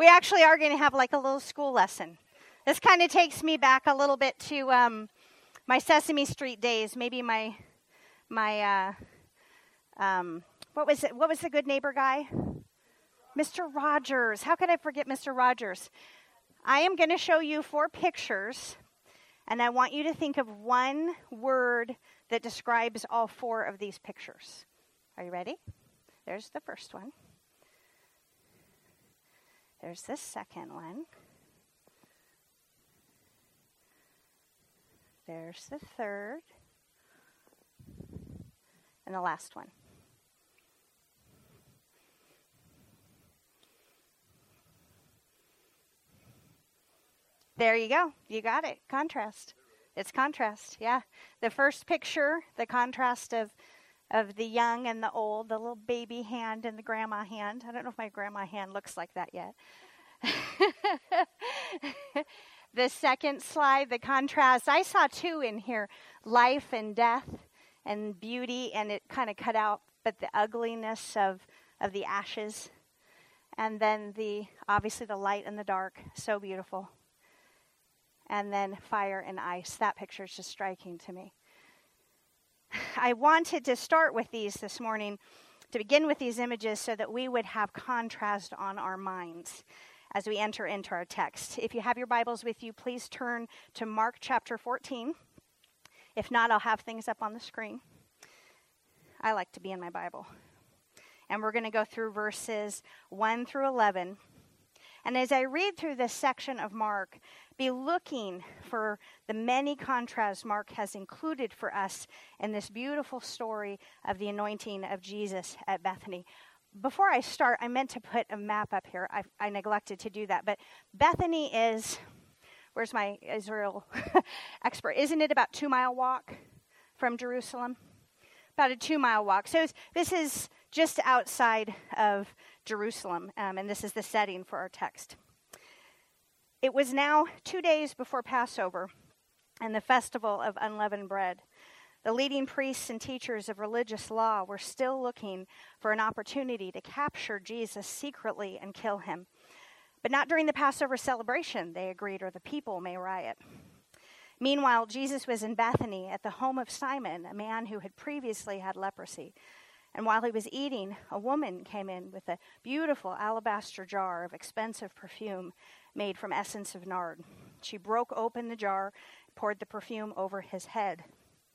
We actually are going to have like a little school lesson. This kind of takes me back a little bit to my Sesame Street days. Maybe my what was it? What was the Good Neighbor guy? Mr. Rogers. How could I forget Mr. Rogers? I am going to show you 4 pictures, and I want you to think of one word that describes all 4 of these pictures. Are you ready? There's the first one. There's the second one. There's the third. And the last one. There you go. You got it. Contrast. It's contrast, yeah. The first picture, the contrast of the young and the old, the little baby hand and the grandma hand. I don't know if my grandma hand looks like that yet. The second slide, the contrast. I saw 2 in here, life and death and beauty, and it kind of cut out, but the ugliness of the ashes. And then obviously the light and the dark, so beautiful. And then fire and ice. That picture is just striking to me. I wanted to start with these this morning, to begin with these images so that we would have contrast on our minds as we enter into our text. If you have your Bibles with you, please turn to Mark chapter 14. If not, I'll have things up on the screen. I like to be in my Bible. And we're going to go through verses 1 through 11. And as I read through this section of Mark, be looking for the many contrasts Mark has included for us in this beautiful story of the anointing of Jesus at Bethany. Before I start, I meant to put a map up here. I neglected to do that. But Bethany is, where's my Israel expert? Isn't it about 2-mile walk from Jerusalem? About a 2-mile walk. So this is just outside of Jerusalem, and this is the setting for our text. It was now 2 days before Passover and the festival of unleavened bread. The leading priests and teachers of religious law were still looking for an opportunity to capture Jesus secretly and kill him. But not during the Passover celebration, they agreed, or the people may riot. Meanwhile, Jesus was in Bethany at the home of Simon, a man who had previously had leprosy. And while he was eating, a woman came in with a beautiful alabaster jar of expensive perfume made from essence of nard. She broke open the jar, poured the perfume over his head.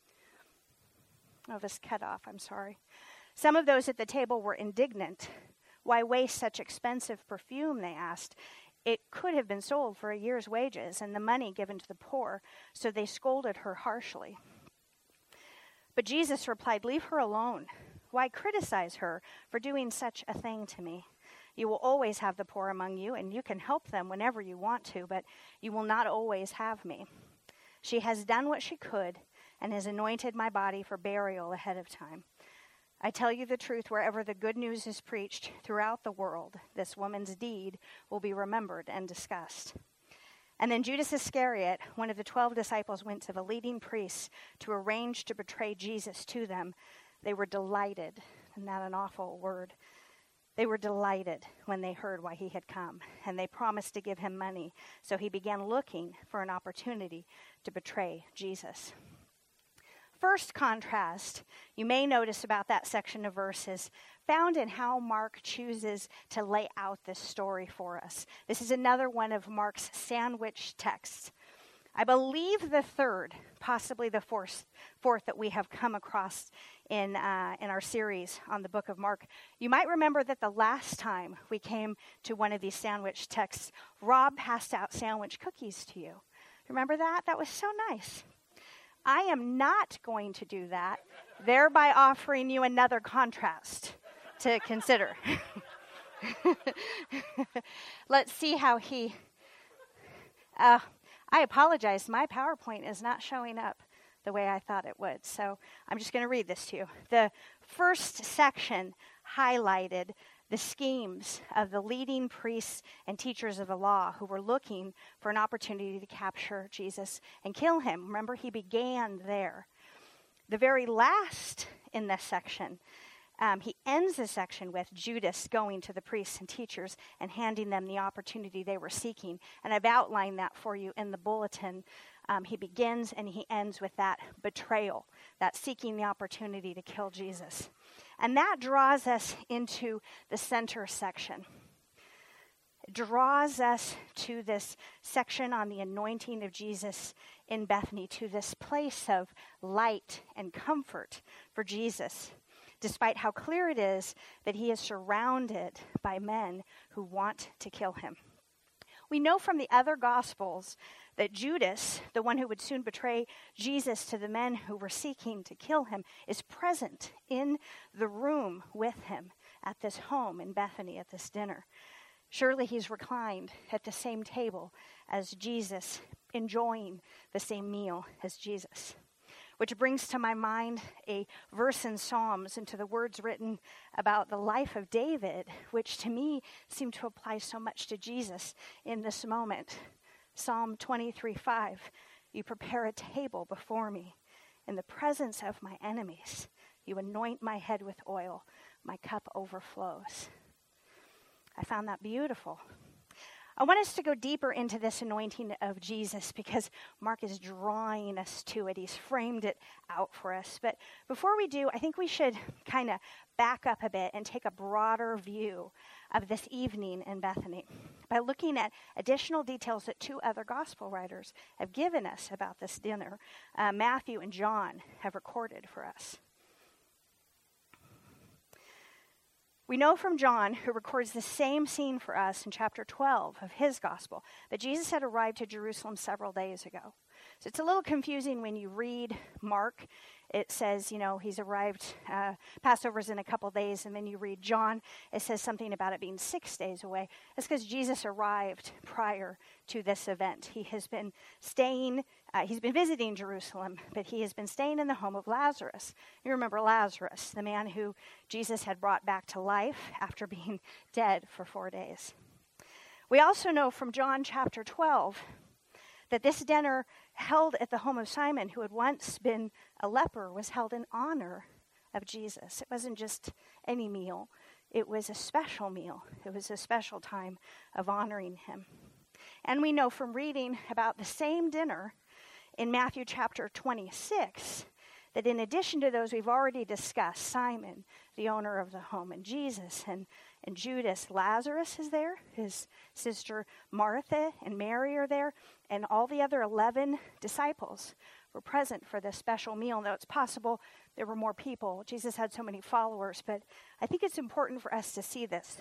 Oh, this cut off, I'm sorry. Some of those at the table were indignant. Why waste such expensive perfume, they asked. It could have been sold for a year's wages and the money given to the poor, so they scolded her harshly. But Jesus replied, "Leave her alone. Why criticize her for doing such a thing to me? You will always have the poor among you, and you can help them whenever you want to, but you will not always have me. She has done what she could and has anointed my body for burial ahead of time. I tell you the truth, wherever the good news is preached throughout the world, this woman's deed will be remembered and discussed." And then Judas Iscariot, one of the 12 disciples, went to the leading priests to arrange to betray Jesus to them. They were delighted, isn't that an awful word? They were delighted when they heard why he had come, and they promised to give him money. So he began looking for an opportunity to betray Jesus. First contrast you may notice about that section of verses found in how Mark chooses to lay out this story for us. This is another one of Mark's sandwich texts. I believe the third, possibly the fourth that we have come across in our series on the book of Mark. You might remember that the last time we came to one of these sandwich texts, Rob passed out sandwich cookies to you. Remember that? That was so nice. I am not going to do that, thereby offering you another contrast to consider. Let's see how he... I apologize. My PowerPoint is not showing up the way I thought it would. So I'm just going to read this to you. The first section highlighted the schemes of the leading priests and teachers of the law who were looking for an opportunity to capture Jesus and kill him. Remember, he began there. The very last in this section He ends the section with Judas going to the priests and teachers and handing them the opportunity they were seeking. And I've outlined that for you in the bulletin. He begins and he ends with that betrayal, that seeking the opportunity to kill Jesus. And that draws us into the center section. It draws us to this section on the anointing of Jesus in Bethany, to this place of light and comfort for Jesus, despite how clear it is that he is surrounded by men who want to kill him. We know from the other Gospels that Judas, the one who would soon betray Jesus to the men who were seeking to kill him, is present in the room with him at this home in Bethany at this dinner. Surely he's reclined at the same table as Jesus, enjoying the same meal as Jesus. Which brings to my mind a verse in Psalms and to the words written about the life of David, which to me seem to apply so much to Jesus in this moment. Psalm 23:5, you prepare a table before me in the presence of my enemies. You anoint my head with oil. My cup overflows. I found that beautiful. I want us to go deeper into this anointing of Jesus because Mark is drawing us to it. He's framed it out for us. But before we do, I think we should kind of back up a bit and take a broader view of this evening in Bethany by looking at additional details that two other gospel writers have given us about this dinner. Matthew and John have recorded for us. We know from John, who records the same scene for us in chapter 12 of his gospel, that Jesus had arrived to Jerusalem several days ago. So it's a little confusing when you read Mark. It says, he's arrived, Passover's in a couple days, and then you read John, it says something about it being 6 days away. That's because Jesus arrived prior to this event. He has been staying, he's been visiting Jerusalem, but he has been staying in the home of Lazarus. You remember Lazarus, the man who Jesus had brought back to life after being dead for 4 days. We also know from John chapter 12 that this dinner held at the home of Simon, who had once been a leper, was held in honor of Jesus. It wasn't just any meal. It was a special meal. It was a special time of honoring him. And we know from reading about the same dinner in Matthew chapter 26 that in addition to those we've already discussed, Simon, the owner of the home, and Jesus and Judas, Lazarus is there, his sister Martha and Mary are there, and all the other 11 disciples were present for this special meal. Now, it's possible there were more people. Jesus had so many followers, but I think it's important for us to see this.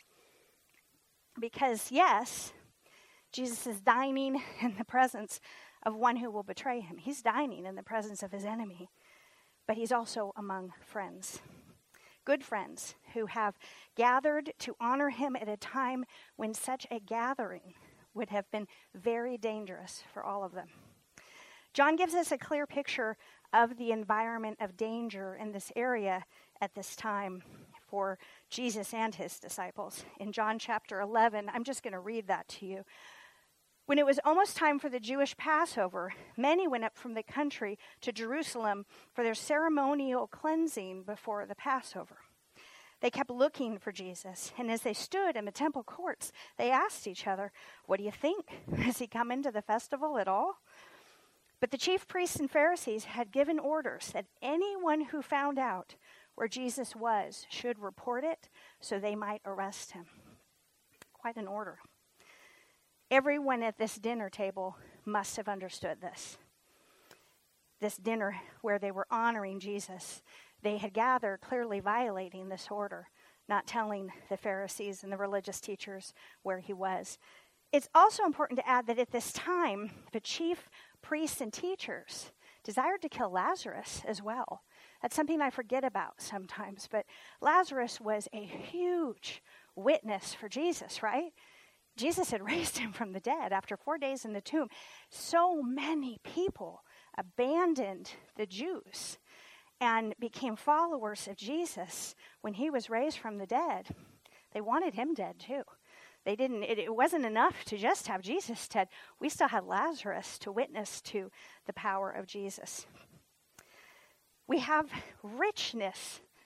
Because, yes, Jesus is dining in the presence of one who will betray him. He's dining in the presence of his enemy, but he's also among friends. Good friends who have gathered to honor him at a time when such a gathering would have been very dangerous for all of them. John gives us a clear picture of the environment of danger in this area at this time for Jesus and his disciples. In John chapter 11, I'm just going to read that to you. When it was almost time for the Jewish Passover, many went up from the country to Jerusalem for their ceremonial cleansing before the Passover. They kept looking for Jesus, and as they stood in the temple courts, they asked each other, "What do you think? Has he come into the festival at all?" But the chief priests and Pharisees had given orders that anyone who found out where Jesus was should report it so they might arrest him. Quite an order. Everyone at this dinner table must have understood this. This dinner where they were honoring Jesus, they had gathered clearly violating this order, not telling the Pharisees and the religious teachers where he was. It's also important to add that at this time, the chief priests and teachers desired to kill Lazarus as well. That's something I forget about sometimes, but Lazarus was a huge witness for Jesus, right? Jesus had raised him from the dead after 4 days in the tomb. So many people abandoned the Jews and became followers of Jesus when he was raised from the dead. They wanted him dead too. It wasn't enough to just have Jesus dead. We still had Lazarus to witness to the power of Jesus. We have richness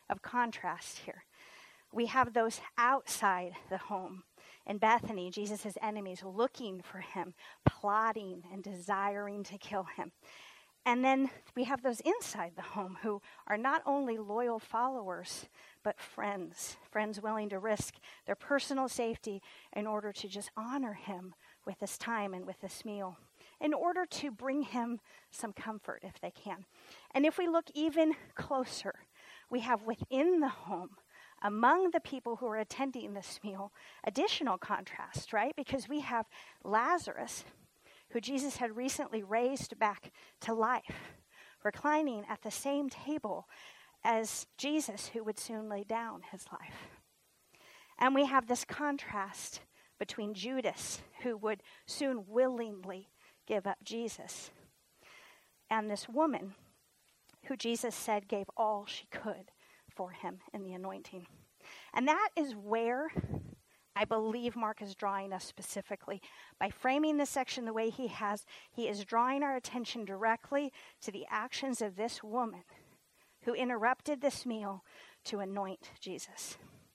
of contrast here. We have those outside the home. In Bethany, Jesus' enemies looking for him, plotting and desiring to kill him. And then we have those inside the home who are not only loyal followers, but friends willing to risk their personal safety in order to just honor him with this time and with this meal, in order to bring him some comfort if they can. And if we look even closer, we have within the home, among the people who are attending this meal, additional contrast, right? Because we have Lazarus, who Jesus had recently raised back to life, reclining at the same table as Jesus, who would soon lay down his life. And we have this contrast between Judas, who would soon willingly give up Jesus, and this woman who Jesus said gave all she could for him in the anointing. And that is where I believe Mark is drawing us specifically. By framing this section the way he has, he is drawing our attention directly to the actions of this woman who interrupted this meal to anoint Jesus.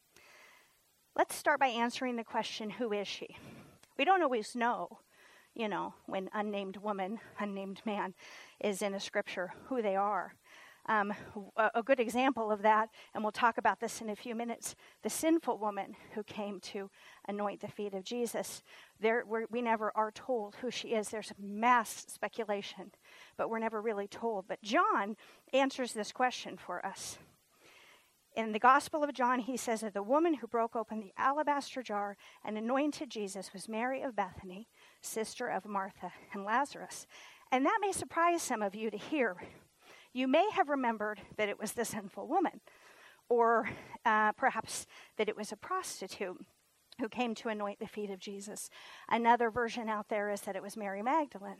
Let's start by answering the question, who is she? We don't always know, when unnamed woman, unnamed man is in a scripture, who they are. A good example of that, and we'll talk about this in a few minutes, the sinful woman who came to anoint the feet of Jesus. We never are told who she is. There's mass speculation, but we're never really told. But John answers this question for us. In the Gospel of John, he says that the woman who broke open the alabaster jar and anointed Jesus was Mary of Bethany, sister of Martha and Lazarus. And that may surprise some of you to hear. You may have remembered that it was the sinful woman, or perhaps that it was a prostitute who came to anoint the feet of Jesus. Another version out there is that it was Mary Magdalene.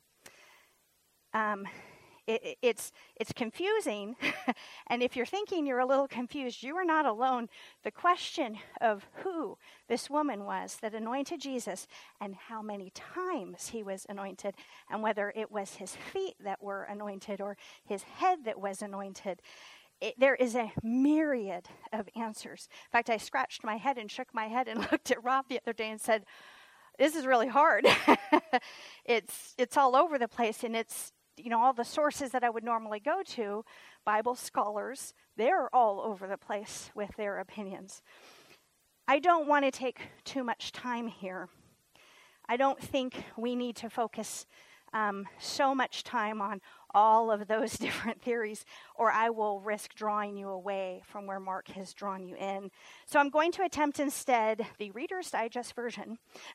It's confusing, and if you're thinking you're a little confused, you are not alone. The question of who this woman was that anointed Jesus and how many times he was anointed, and whether it was his feet that were anointed or his head that was anointed, there is a myriad of answers. In fact, I scratched my head and shook my head and looked at Rob the other day and said, this is really hard. It's all over the place, and it's all the sources that I would normally go to, Bible scholars, they're all over the place with their opinions. I don't want to take too much time here. I don't think we need to focus so much time on all of those different theories, or I will risk drawing you away from where Mark has drawn you in. So I'm going to attempt instead the Reader's Digest version.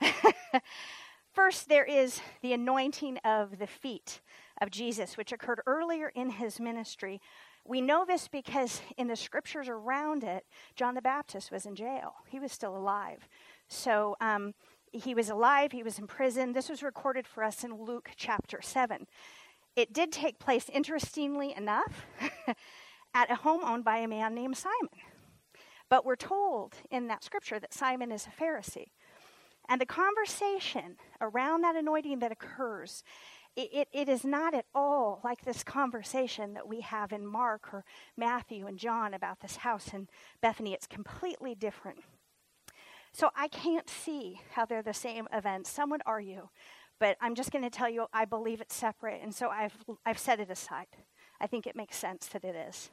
First, there is the anointing of the feet of Jesus, which occurred earlier in his ministry. We know this because in the scriptures around it, John the Baptist was in jail. He was still alive. So he was alive, he was in prison. This was recorded for us in Luke chapter 7. It did take place, interestingly enough, at a home owned by a man named Simon. But we're told in that scripture that Simon is a Pharisee. And the conversation around that anointing that occurs, it is not at all like this conversation that we have in Mark or Matthew and John about this house in Bethany. It's completely different. So I can't see how they're the same events. Some would argue, but I'm just going to tell you I believe it's separate, and so I've set it aside. I think it makes sense that it is.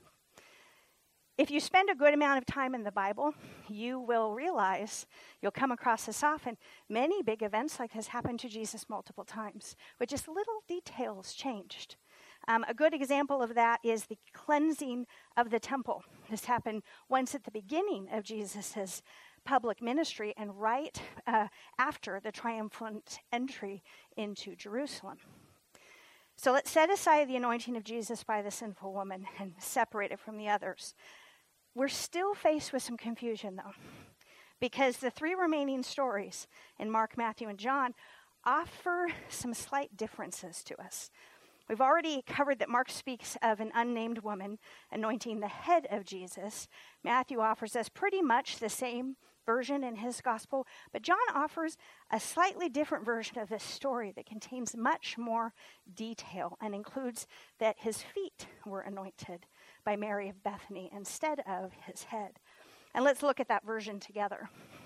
If you spend a good amount of time in the Bible, you will realize, you'll come across this often, many big events like this happened to Jesus multiple times, with just little details changed. A good example of that is the cleansing of the temple. This happened once at the beginning of Jesus' public ministry and right after the triumphant entry into Jerusalem. So let's set aside the anointing of Jesus by the sinful woman and separate it from the others. We're still faced with some confusion, though, because the three remaining stories in Mark, Matthew, and John offer some slight differences to us. We've already covered that Mark speaks of an unnamed woman anointing the head of Jesus. Matthew offers us pretty much the same version in his gospel, but John offers a slightly different version of this story that contains much more detail and includes that his feet were anointed by Mary of Bethany instead of his head. And let's look at that version together.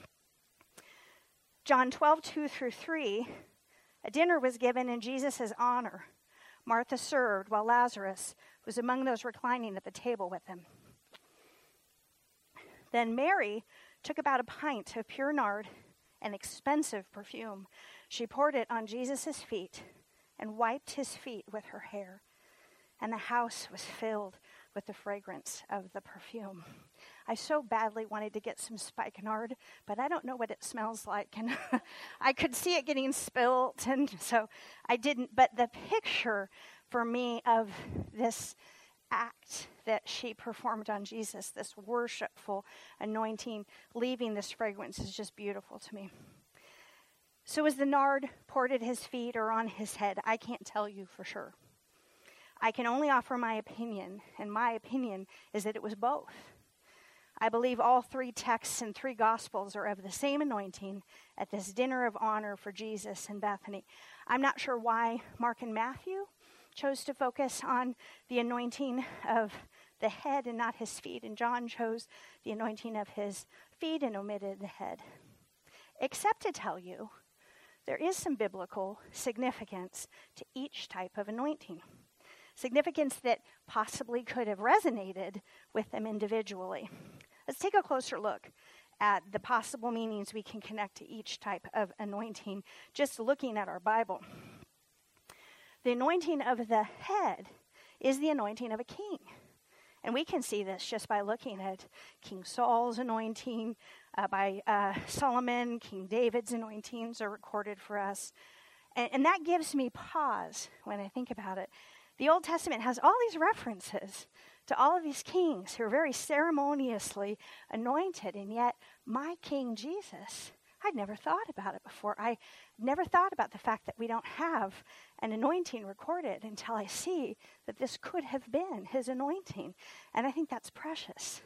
John 12:2-3, a dinner was given in Jesus' honor. Martha served, while Lazarus was among those reclining at the table with him. Then Mary took about a pint of pure nard, an expensive perfume. She poured it on Jesus' feet and wiped his feet with her hair. And the house was filled with the fragrance of the perfume. I so badly wanted to get some spikenard, but I don't know what it smells like. And I could see it getting spilt, and so I didn't. But the picture for me of this act that she performed on Jesus, this worshipful anointing, leaving this fragrance, is just beautiful to me. So was the nard poured at his feet or on his head? I can't tell you for sure. I can only offer my opinion, and my opinion is that it was both. I believe all three texts and three gospels are of the same anointing at this dinner of honor for Jesus in Bethany. I'm not sure why Mark and Matthew chose to focus on the anointing of the head and not his feet, and John chose the anointing of his feet and omitted the head. Except to tell you, there is some biblical significance to each type of anointing. Significance that possibly could have resonated with them individually. Let's take a closer look at the possible meanings we can connect to each type of anointing, just looking at our Bible. The anointing of the head is the anointing of a king. And we can see this just by looking at King Saul's anointing, by Solomon, King David's anointings are recorded for us. And that gives me pause when I think about it. The Old Testament has all these references to all of these kings who are very ceremoniously anointed, and yet my King Jesus, I'd never thought about it before. I never thought about the fact that we don't have an anointing recorded until I see that this could have been his anointing, and I think that's precious.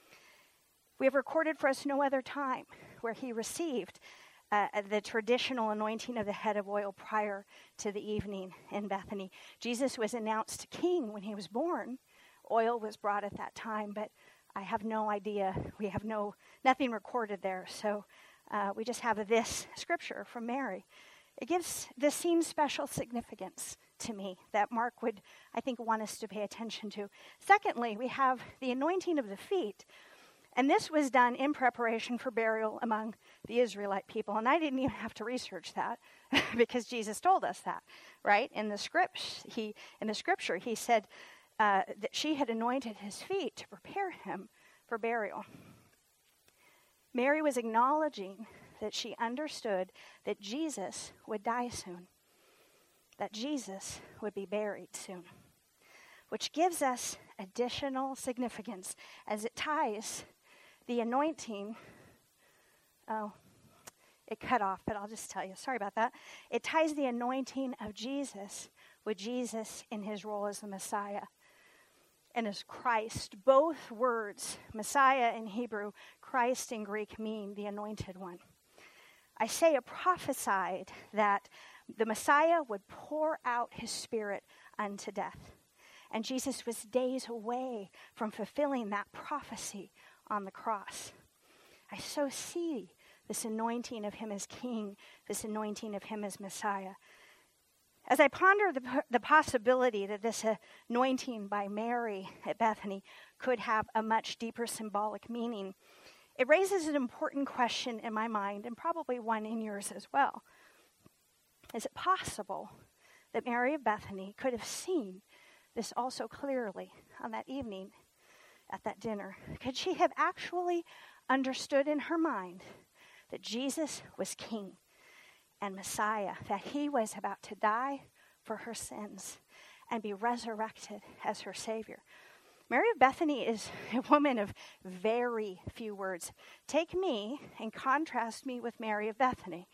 We have recorded for us no other time where he received the traditional anointing of the head of oil prior to the evening in Bethany. Jesus was announced king when he was born. Oil was brought at that time, but I have no idea. We have nothing recorded there, so we just have this scripture from Mary. It gives this scene special significance to me that Mark would, I think, want us to pay attention to. Secondly, we have the anointing of the feet. And this was done in preparation for burial among the Israelite people. And I didn't even have to research that because Jesus told us that, right? In the scripture, he said that she had anointed his feet to prepare him for burial. Mary was acknowledging that she understood that Jesus would die soon, that Jesus would be buried soon, which gives us additional significance as it ties the anointing. Oh, it cut off, but I'll just tell you. Sorry about that. It ties the anointing of Jesus with Jesus in his role as the Messiah and as Christ. Both words, Messiah in Hebrew, Christ in Greek, mean the anointed one. Isaiah prophesied that the Messiah would pour out his Spirit unto death. And Jesus was days away from fulfilling that prophecy on the cross. I so see this anointing of him as king, this anointing of him as Messiah. As I ponder the possibility that this anointing by Mary at Bethany could have a much deeper symbolic meaning, it raises an important question in my mind, and probably one in yours as well. Is it possible that Mary of Bethany could have seen this also clearly on that evening at that dinner? Could she have actually understood in her mind that Jesus was king and Messiah, that he was about to die for her sins and be resurrected as her Savior? Mary of Bethany is a woman of very few words. Take me and contrast me with Mary of Bethany.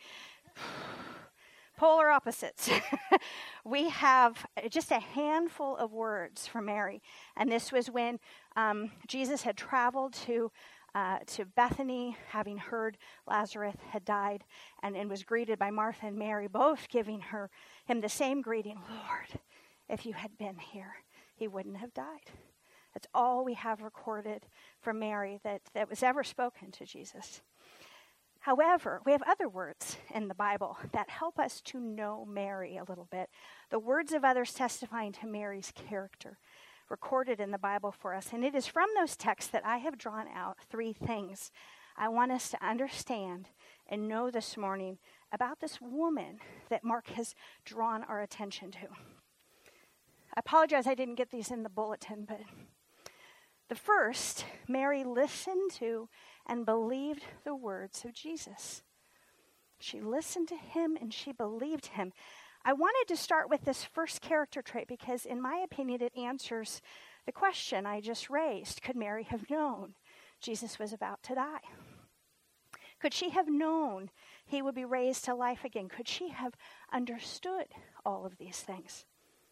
Polar opposites. We have just a handful of words from Mary. And this was when Jesus had traveled to Bethany, having heard Lazarus had died, and was greeted by Martha and Mary, both giving him the same greeting. Lord, if you had been here, he wouldn't have died. That's all we have recorded from Mary that was ever spoken to Jesus. However, we have other words in the Bible that help us to know Mary a little bit. The words of others testifying to Mary's character recorded in the Bible for us. And it is from those texts that I have drawn out 3 things I want us to understand and know this morning about this woman that Mark has drawn our attention to. I apologize I didn't get these in the bulletin, but the first, Mary listened to and believed the words of Jesus. She listened to him and she believed him. I wanted to start with this first character trait because, in my opinion, it answers the question I just raised. Could Mary have known Jesus was about to die? Could she have known he would be raised to life again? Could she have understood all of these things?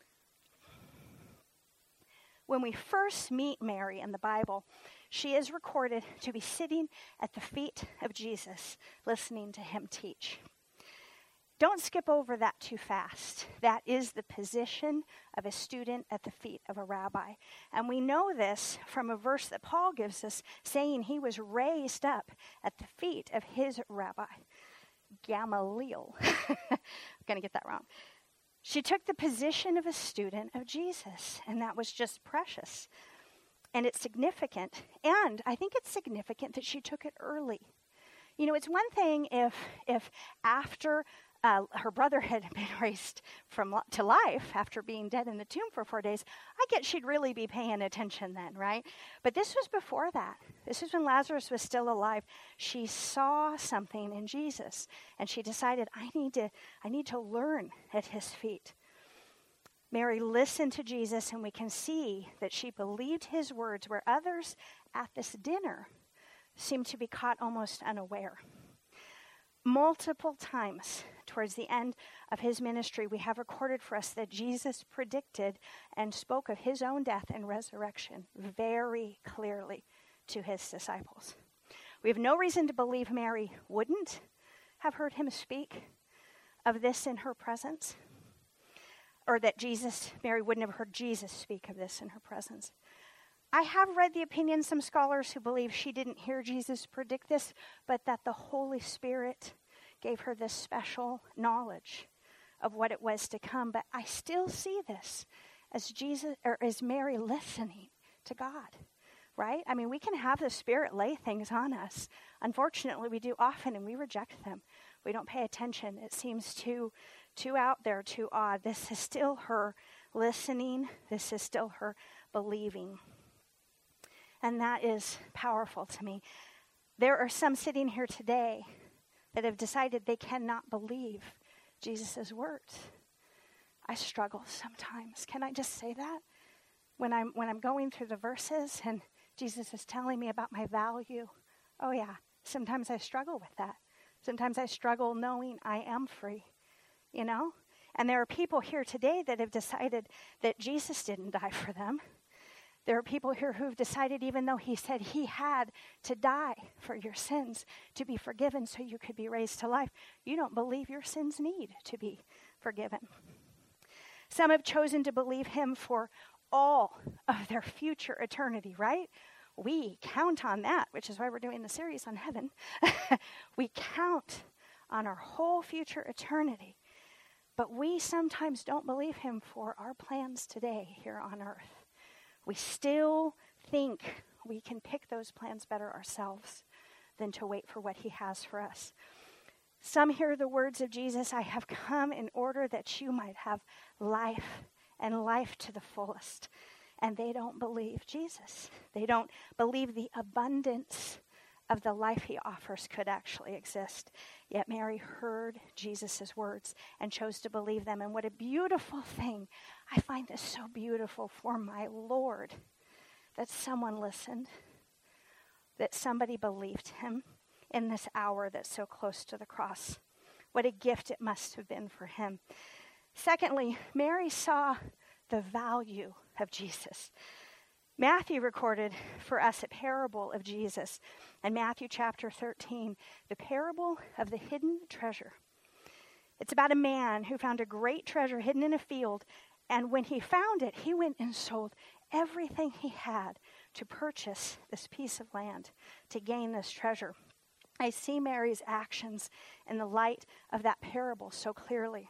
When we first meet Mary in the Bible, she is recorded to be sitting at the feet of Jesus, listening to him teach. Don't skip over that too fast. That is the position of a student at the feet of a rabbi. And we know this from a verse that Paul gives us, saying he was raised up at the feet of his rabbi, Gamaliel. I'm going to get that wrong. She took the position of a student of Jesus, and that was just precious. And it's significant. And I think it's significant that she took it early. You know, it's one thing if after her brother had been raised to life after being dead in the tomb for 4 days, I get she'd really be paying attention then, right? But this was before that. This is when Lazarus was still alive. She saw something in Jesus, and she decided, I need to learn at his feet. Mary listened to Jesus, and we can see that she believed his words, where others at this dinner seemed to be caught almost unaware. Multiple times towards the end of his ministry, we have recorded for us that Jesus predicted and spoke of his own death and resurrection very clearly to his disciples. We have no reason to believe Mary wouldn't have heard him speak of this in her presence, or that Mary wouldn't have heard Jesus speak of this in her presence. I have read the opinion, some scholars who believe she didn't hear Jesus predict this, but that the Holy Spirit gave her this special knowledge of what it was to come. But I still see this as Mary listening to God, right? I mean, we can have the Spirit lay things on us. Unfortunately, we do often, and we reject them. We don't pay attention. It seems too out there, too odd. This is still her listening. This is still her believing. And that is powerful to me. There are some sitting here today that have decided they cannot believe Jesus' words. I struggle sometimes. Can I just say that? When I'm going through the verses and Jesus is telling me about my value, oh yeah, sometimes I struggle with that. Sometimes I struggle knowing I am free, you know? And there are people here today that have decided that Jesus didn't die for them. There are people here who've decided, even though he said he had to die for your sins to be forgiven so you could be raised to life, you don't believe your sins need to be forgiven. Some have chosen to believe him for all of their future eternity, right? We count on that, which is why we're doing the series on heaven. We count on our whole future eternity. But we sometimes don't believe him for our plans today here on earth. We still think we can pick those plans better ourselves than to wait for what he has for us. Some hear the words of Jesus, I have come in order that you might have life and life to the fullest. And they don't believe Jesus. They don't believe the abundance of the life he offers could actually exist. Yet Mary heard Jesus' words and chose to believe them. And what a beautiful thing. I find this so beautiful for my Lord, that someone listened, that somebody believed him in this hour that's so close to the cross. What a gift it must have been for him. Secondly, Mary saw the value of Jesus. Matthew recorded for us a parable of Jesus in Matthew chapter 13, the parable of the hidden treasure. It's about a man who found a great treasure hidden in a field, And when he found it, he went and sold everything he had to purchase this piece of land, to gain this treasure. I see Mary's actions in the light of that parable so clearly.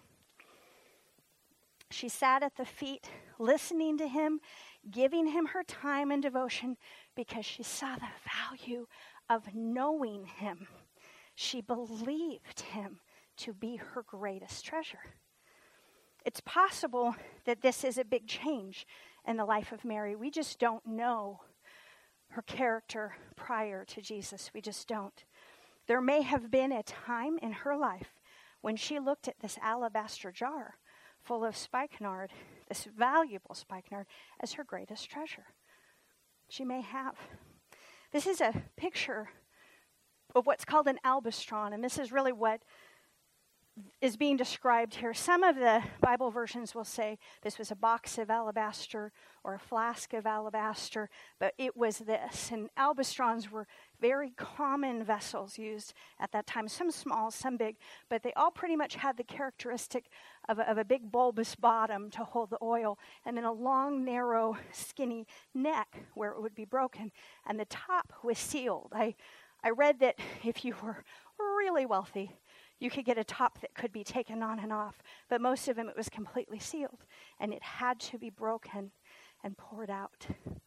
She sat at the feet, listening to him, giving him her time and devotion because she saw the value of knowing him. She believed him to be her greatest treasure. It's possible that this is a big change in the life of Mary. We just don't know her character prior to Jesus. We just don't. There may have been a time in her life when she looked at this alabaster jar full of spikenard, this valuable spikenard, as her greatest treasure. She may have. This is a picture of what's called an albastron, and this is really what is being described here. Some of the Bible versions will say this was a box of alabaster or a flask of alabaster, but it was this. And albastrons were very common vessels used at that time, some small, some big, but they all pretty much had the characteristic of a big bulbous bottom to hold the oil, and then a long, narrow, skinny neck where it would be broken, and the top was sealed. I read that if you were really wealthy, you could get a top that could be taken on and off, but most of them it was completely sealed, and it had to be broken and poured out.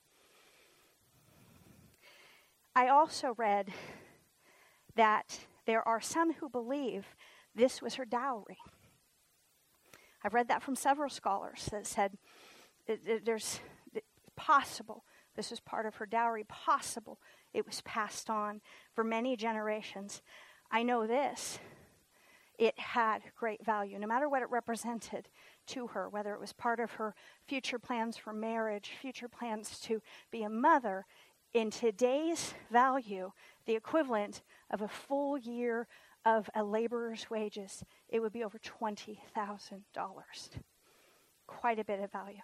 I also read that there are some who believe this was her dowry. I've read that from several scholars that said there's possible this was part of her dowry, possible it was passed on for many generations. I know this. It had great value, no matter what it represented to her, whether it was part of her future plans for marriage, future plans to be a mother. In today's value, the equivalent of a full year of a laborer's wages, it would be over $20,000. Quite a bit of value.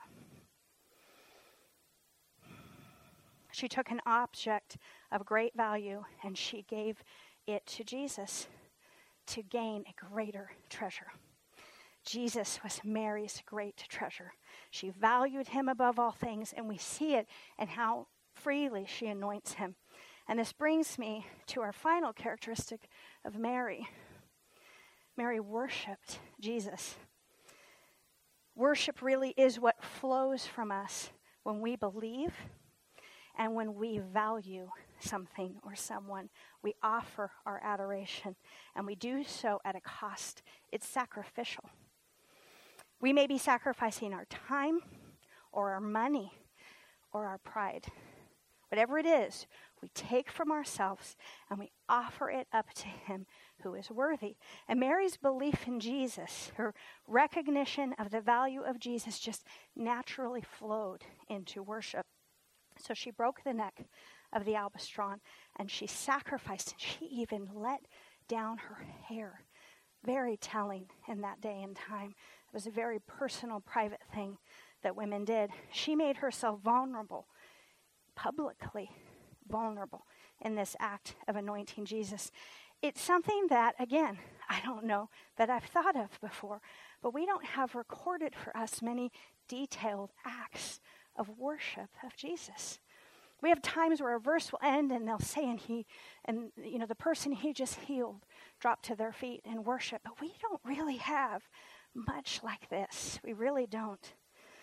She took an object of great value and she gave it to Jesus to gain a greater treasure. Jesus was Mary's great treasure. She valued him above all things, and we see it in how freely she anoints him. And this brings me to our final characteristic of Mary. Mary worshiped Jesus. Worship really is what flows from us when we believe and when we value something or someone. We offer our adoration, and we do so at a cost. It's sacrificial. We may be sacrificing our time or our money or our pride. Whatever it is, we take from ourselves and we offer it up to him who is worthy. And Mary's belief in Jesus, her recognition of the value of Jesus, just naturally flowed into worship. So she broke the neck of the albastron, and she sacrificed, and she even let down her hair. Very telling in that day and time. It was a very personal, private thing that women did. She made herself vulnerable, publicly vulnerable, in this act of anointing Jesus. It's something that, again, I don't know that I've thought of before, but we don't have recorded for us many detailed acts of worship of Jesus. We have times where a verse will end and they'll say, and the person he just healed dropped to their feet and worship. But we don't really have much like this. We really don't.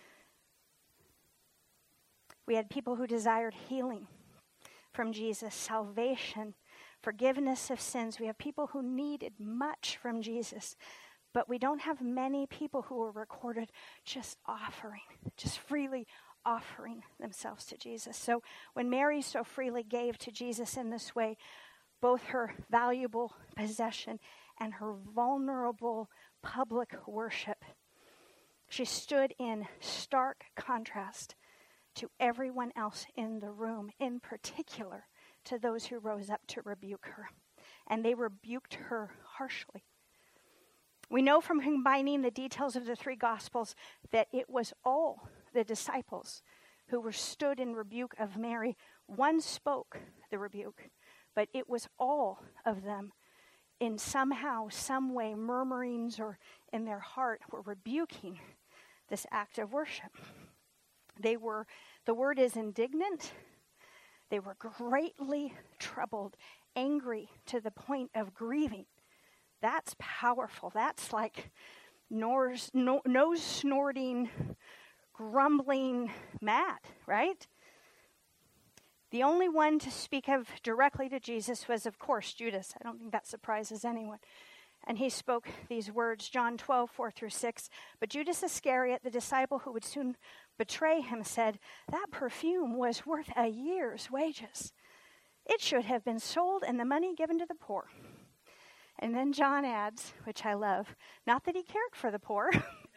We had people who desired healing from Jesus, salvation, forgiveness of sins. We have people who needed much from Jesus, but we don't have many people who are recorded just freely offering themselves to Jesus. So when Mary so freely gave to Jesus in this way, both her valuable possession and her vulnerable public worship, she stood in stark contrast to everyone else in the room, in particular to those who rose up to rebuke her. And they rebuked her harshly. We know from combining the details of the three Gospels that it was all the disciples who were stood in rebuke of Mary. One spoke the rebuke, but it was all of them in somehow, some way, murmurings or in their heart were rebuking this act of worship. The word is indignant. They were greatly troubled, angry to the point of grieving. That's powerful. That's like nose snorting, grumbling, mad, right? The only one to speak of directly to Jesus was, of course, Judas. I don't think that surprises anyone. And he spoke these words, John 12:4-6. But Judas Iscariot, the disciple who would soon betray him, said, "That perfume was worth a year's wages. It should have been sold and the money given to the poor." And then John adds, which I love, not that he cared for the poor.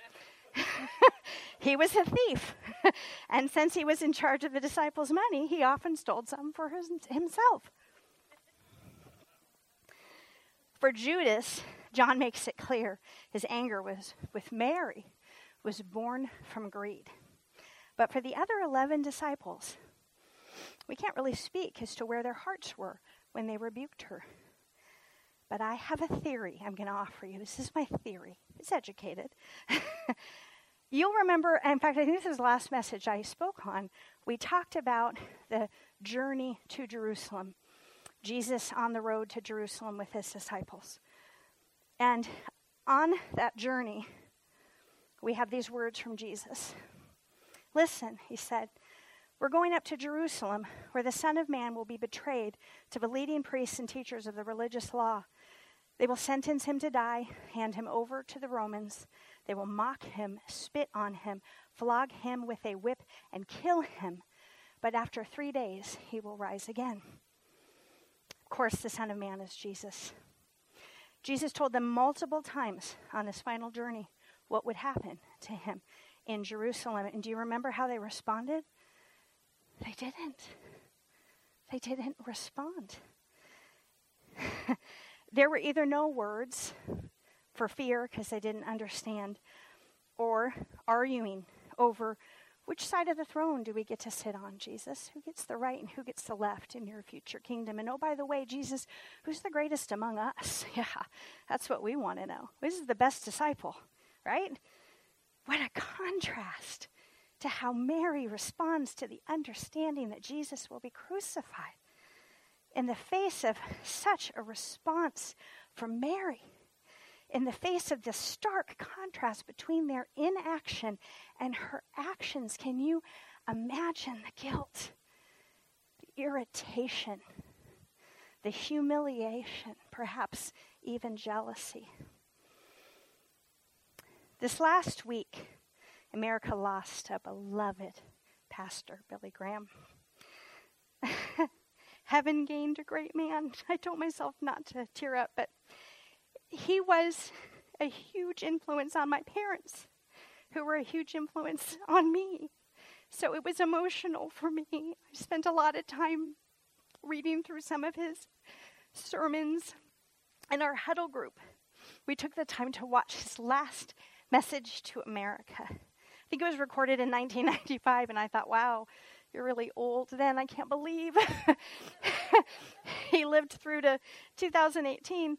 He was a thief. And since he was in charge of the disciples' money, he often stole some for himself. For Judas, John makes it clear, his anger was with Mary, was born from greed. But for the other 11 disciples, we can't really speak as to where their hearts were when they rebuked her. But I have a theory I'm going to offer you. This is my theory. It's educated. You'll remember, in fact, I think this is the last message I spoke on. We talked about the journey to Jerusalem. Jesus on the road to Jerusalem with his disciples. And on that journey, we have these words from Jesus. "Listen," he said, "we're going up to Jerusalem, where the Son of Man will be betrayed to the leading priests and teachers of the religious law. They will sentence him to die, hand him over to the Romans. They will mock him, spit on him, flog him with a whip, and kill him. But after 3 days, he will rise again." Of course, the Son of Man is Jesus. Jesus told them multiple times on this final journey what would happen to him in Jerusalem. And do you remember how they responded? They didn't. They didn't respond. There were either no words for fear because they didn't understand, or arguing over which side of the throne do we get to sit on, Jesus? Who gets the right and who gets the left in your future kingdom? And oh, by the way, Jesus, who's the greatest among us? Yeah, that's what we want to know. This is the best disciple, right? What a contrast to how Mary responds to the understanding that Jesus will be crucified. In the face of such a response from Mary, in the face of this stark contrast between their inaction and her actions, can you imagine the guilt, the irritation, the humiliation, perhaps even jealousy? This last week, America lost a beloved pastor, Billy Graham. Heaven gained a great man. I told myself not to tear up, but he was a huge influence on my parents, who were a huge influence on me. So it was emotional for me. I spent a lot of time reading through some of his sermons in our huddle group. We took the time to watch his last message to America. I think it was recorded in 1995, and I thought, wow, you're really old then. I can't believe he lived through to 2018.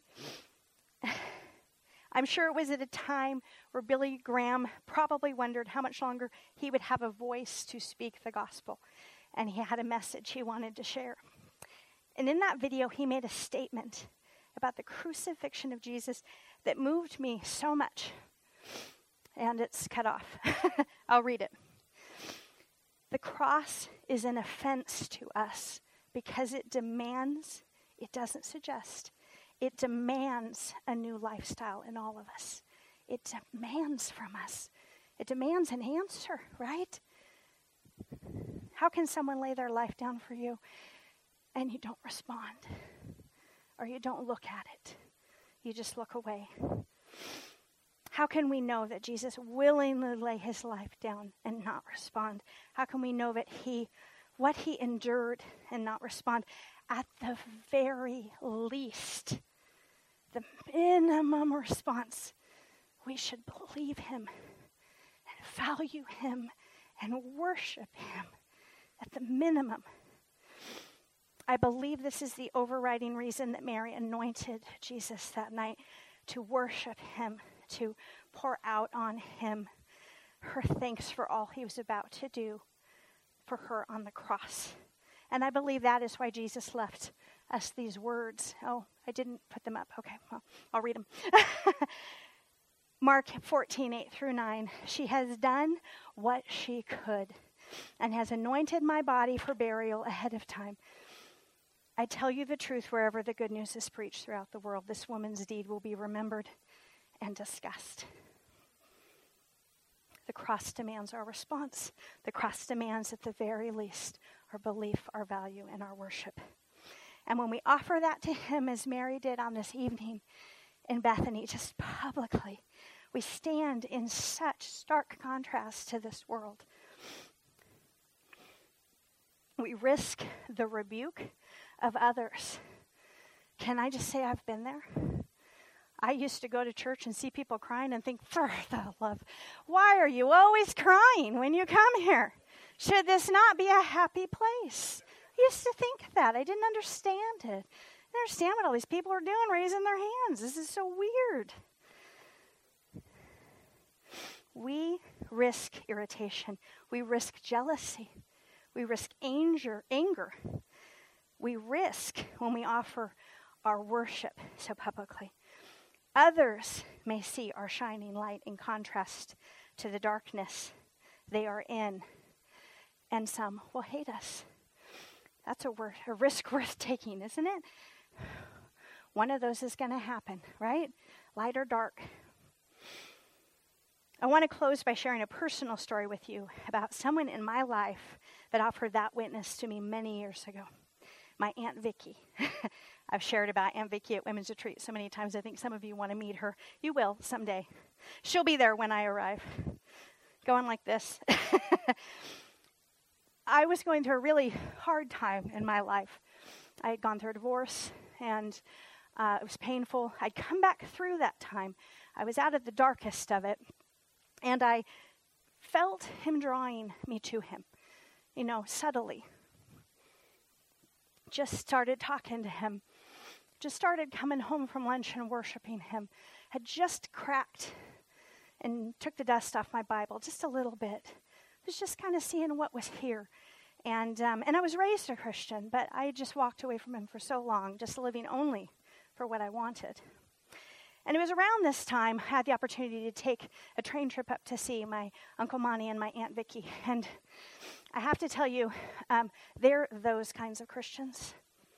I'm sure it was at a time where Billy Graham probably wondered how much longer he would have a voice to speak the gospel. And he had a message he wanted to share. And in that video, he made a statement about the crucifixion of Jesus that moved me so much. And it's cut off. I'll read it. "The cross is an offense to us because it demands, it doesn't suggest, it demands a new lifestyle in all of us. It demands from us. It demands an answer, right? How can someone lay their life down for you and you don't respond? Or you don't look at it. You just look away. How can we know that Jesus willingly lay his life down and not respond? How can we know that what he endured and not respond? At the very least, the minimum response, we should believe him and value him and worship him at the minimum. I believe this is the overriding reason that Mary anointed Jesus that night, to worship him, to pour out on him her thanks for all he was about to do for her on the cross. And I believe that is why Jesus left us these words. Oh, I didn't put them up. Okay, well, I'll read them. Mark 14:8-9. She has done what she could and has anointed my body for burial ahead of time. I tell you the truth, wherever the good news is preached throughout the world, this woman's deed will be remembered and discussed. The cross demands our response. The cross demands, at the very least, our belief, our value, and our worship. And when we offer that to him, as Mary did on this evening in Bethany, just publicly, we stand in such stark contrast to this world. We risk the rebuke of others. Can I just say I've been there? I used to go to church and see people crying and think, for the love, why are you always crying when you come here? Should this not be a happy place? I used to think that. I didn't understand it. I didn't understand what all these people are doing, raising their hands. This is so weird. We risk irritation. We risk jealousy. We risk anger. We risk when we offer our worship so publicly. Others may see our shining light in contrast to the darkness they are in, and some will hate us. That's a risk worth taking, isn't it? One of those is going to happen, right? Light or dark. I want to close by sharing a personal story with you about someone in my life that offered that witness to me many years ago. My Aunt Vicky. I've shared about Aunt Vicky at Women's Retreat so many times. I think some of you want to meet her. You will someday. She'll be there when I arrive. Going like this. I was going through a really hard time in my life. I had gone through a divorce, and it was painful. I'd come back through that time. I was out of the darkest of it, and I felt him drawing me to him, subtly. Just started talking to him. Just started coming home from lunch and worshiping him. Had just cracked and took the dust off my Bible just a little bit. Was just kind of seeing what was here. And I was raised a Christian, but I just walked away from him for so long, just living only for what I wanted. And it was around this time I had the opportunity to take a train trip up to see my Uncle Monty and my Aunt Vicky. And I have to tell you, they're those kinds of Christians.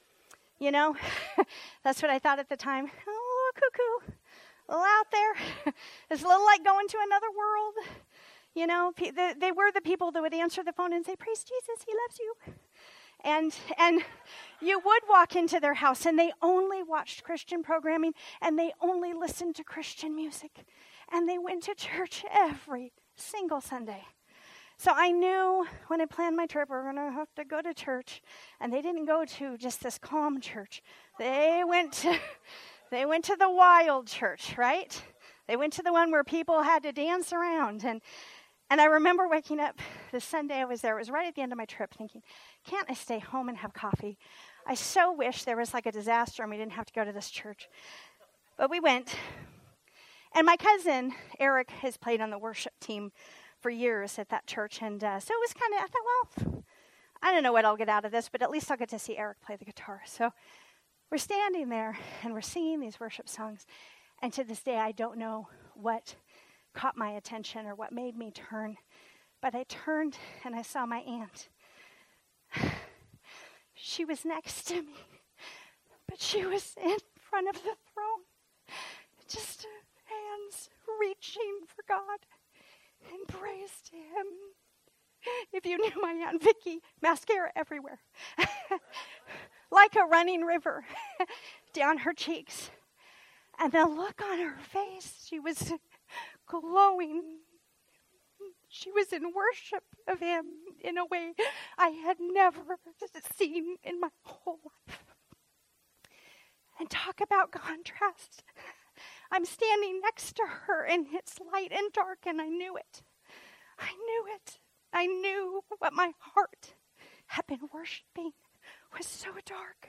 That's what I thought at the time. Oh, cuckoo, a little out there. It's a little like going to another world. They were the people that would answer the phone and say, praise Jesus, he loves you. And you would walk into their house, and they only watched Christian programming, and they only listened to Christian music, and they went to church every single Sunday. So I knew when I planned my trip, we're going to have to go to church, and they didn't go to just this calm church. They went to the wild church, right? They went to the one where people had to dance around, and I remember waking up the Sunday I was there. It was right at the end of my trip, thinking, can't I stay home and have coffee? I so wish there was like a disaster and we didn't have to go to this church. But we went. And my cousin, Eric, has played on the worship team for years at that church. And so it was I thought, well, I don't know what I'll get out of this, but at least I'll get to see Eric play the guitar. So we're standing there and we're singing these worship songs. And to this day, I don't know what caught my attention or what made me turn. But I turned and I saw my aunt. She was next to me, but she was in front of the throne, just hands reaching for God and praise to him. If you knew my Aunt Vicky, mascara everywhere, like a running river down her cheeks. And the look on her face, she was glowing. She was in worship of him in a way I had never seen in my whole life. And talk about contrast. I'm standing next to her, and it's light and dark, and I knew it. I knew it. I knew what my heart had been worshiping was so dark.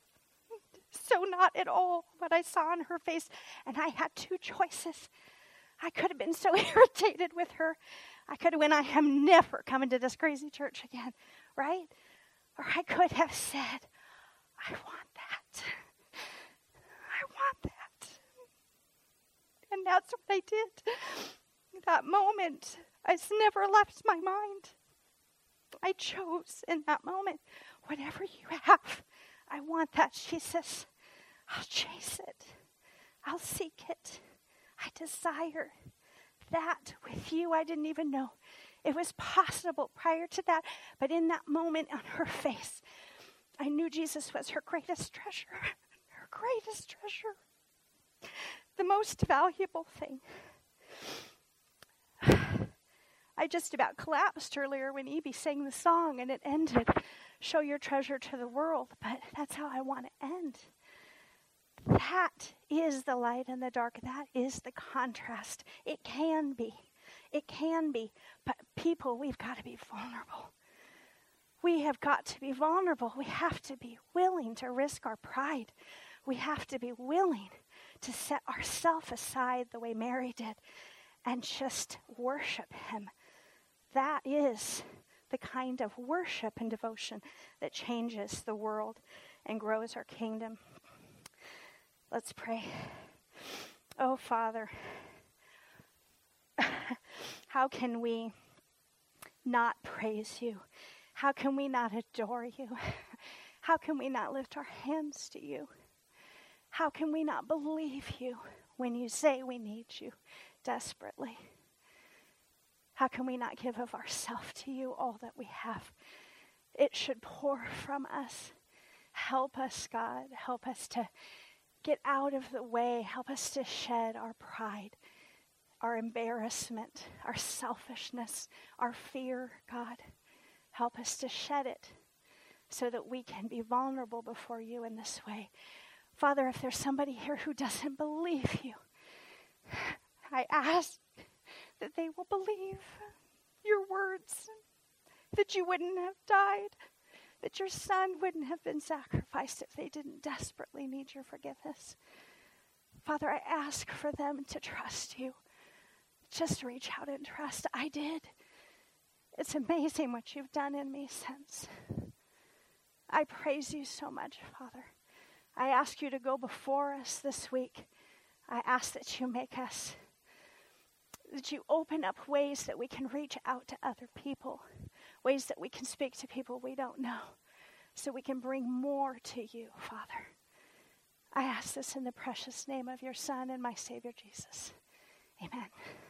So not at all what I saw on her face. And I had two choices. I could have been so irritated with her. I could have went, I am never coming to this crazy church again, right? Or I could have said, I want that. I want that. And that's what I did. That moment has never left my mind. I chose in that moment, whatever you have, I want that, Jesus. I'll chase it. I'll seek it. I desire that with you. I didn't even know it was possible prior to that. But in that moment on her face, I knew Jesus was her greatest treasure. Her greatest treasure. The most valuable thing. I just about collapsed earlier when Evie sang the song and it ended, show your treasure to the world. But that's how I want to end. That is the light and the dark. That is the contrast. It can be. It can be. But people, we've got to be vulnerable. We have got to be vulnerable. We have to be willing to risk our pride. We have to be willing to set ourselves aside the way Mary did and just worship him. That is the kind of worship and devotion that changes the world and grows our kingdom. Let's pray. Oh, Father, how can we not praise you? How can we not adore you? How can we not lift our hands to you? How can we not believe you when you say we need you desperately? How can we not give of ourselves to you, all that we have? It should pour from us. Help us, God. Help us to get out of the way. Help us to shed our pride, our embarrassment, our selfishness, our fear, God. Help us to shed it so that we can be vulnerable before you in this way. Father, if there's somebody here who doesn't believe you, I ask that they will believe your words, that you wouldn't have died, that your son wouldn't have been sacrificed if they didn't desperately need your forgiveness. Father, I ask for them to trust you. Just reach out and trust. I did. It's amazing what you've done in me since. I praise you so much, Father. I ask you to go before us this week. I ask that you make us, that you open up ways that we can reach out to other people, ways that we can speak to people we don't know, so we can bring more to you, Father. I ask this in the precious name of your Son and my Savior, Jesus. Amen.